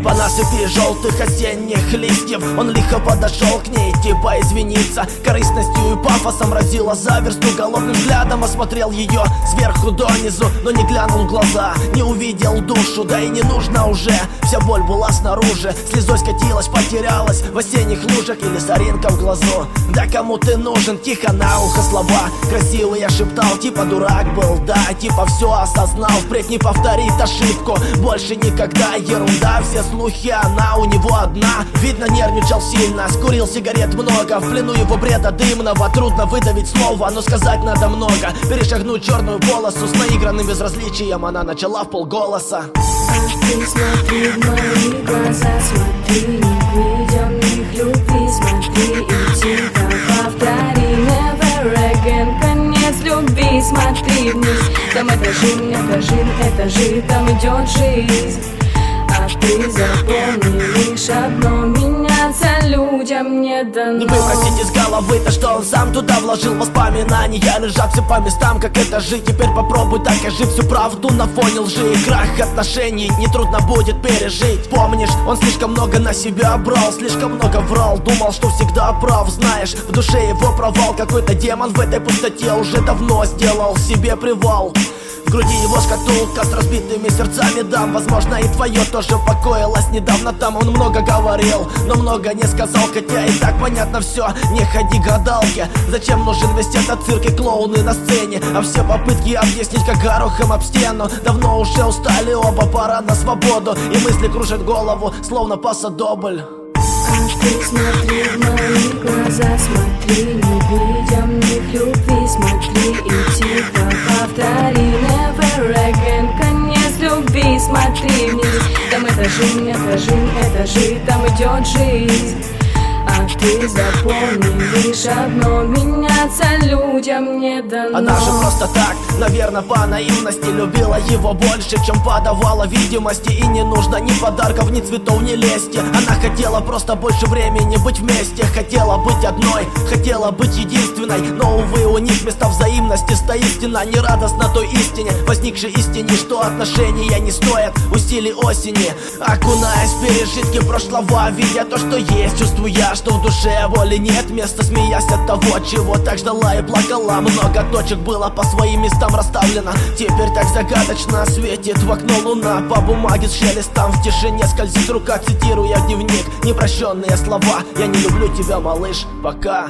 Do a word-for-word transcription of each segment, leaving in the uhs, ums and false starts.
По насыпи желтых осенних листьев он лихо подошел к ней, типа извиниться. Корыстностью и пафосом разила за версту. Голодным взглядом осмотрел ее сверху донизу, но не глянул в глаза, не увидел душу. Да и не нужно уже, вся боль была снаружи. Слезой скатилась, потерялась в осенних лужах. Или соринка в глазу. Да кому ты нужен? Тихо на ухо слова красивые шептал, типа дурак был, да, типа все осознал. Впредь не повторит ошибку, больше никогда. Ерунда, все слухи, она у него одна. Видно, нервничал сильно, скурил сигарет много. В плену его бреда дымного, трудно выдавить слово, но сказать надо много. Перешагнуть черную полосу с наигранным безразличием она начала в полголоса. А ты смотри в мои глаза, смотри, не видим их любви, смотри и тихо повтори never again. Конец любви, смотри вниз, там этажи, этажи, этажи, там идет жизнь. А ты запомни лишь одно: меняться людям не дано. Не выбросить из головы то, что он сам туда вложил. Воспоминания лежат все по местам, как этажи. Теперь попробуй докажи всю правду на фоне лжи. И крах отношений нетрудно будет пережить. Помнишь, он слишком много на себя брал, слишком много врал, думал, что всегда прав. Знаешь, в душе его провал, какой-то демон в этой пустоте уже давно сделал себе привал. В груди его шкатулка с разбитыми сердцами дам. Возможно, и твое тоже покоилось недавно там. Он много говорил, но много не сказал, хотя и так понятно все. Не ходи гадалки, зачем нужен весь этот цирк и клоуны на сцене? А все попытки объяснить как горохом об стену давно уже устали оба, пора на свободу. И мысли кружат голову, словно пасадобль. А ты смотри в мои глаза, смотри, не видим их любви, смотри и тихо повтори never again. Конец любви, смотри вниз, там этажи, этажи, этажи, там идет жизнь. А ты запомни лишь одно: меняться людям не дано. Она же просто так, наверное, по наивности любила его больше, чем подавала видимости. И не нужно ни подарков, ни цветов, ни лести. Она хотела просто больше времени быть вместе. Хотела быть одной, хотела быть единственной. Но, увы, у них вместо взаимности стоит стена. Нерадостна той истине, возникшей истине, что отношения не стоят усилий осени. Окунаясь в пережитки прошлого, видя то, что есть, чувствуя, что в душе воли нет места, смеясь от того, чего так ждала и плакала. Много точек было по своим местам расставлено. Теперь так загадочно светит в окно луна. По бумаге с шелестом в тишине скользит рука, цитируя дневник непрощенные слова: я не люблю тебя, малыш, пока.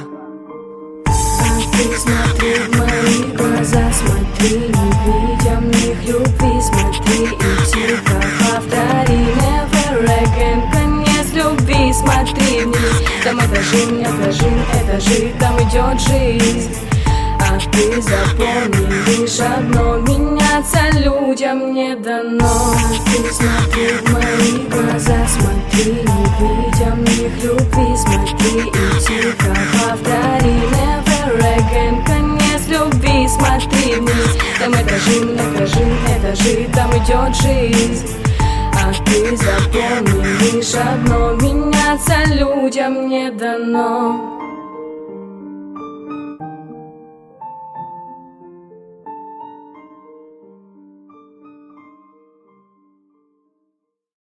А ты смотри в мои глаза, смотри, не видим их любви, смотри и тихо повтори never again. Конец любви, смотри вниз, там этажи, этажи, этажи, там идет жизнь. А ты запомни лишь одно: меняться людям не дано. А ты смотри в мои глаза, смотри, не видим их любви, смотри и тихо повтори never again. Конец любви, смотри вниз, там этажи, этажи, этажи, там идет жизнь. А ты запомни лишь одно: меняться людям не дано.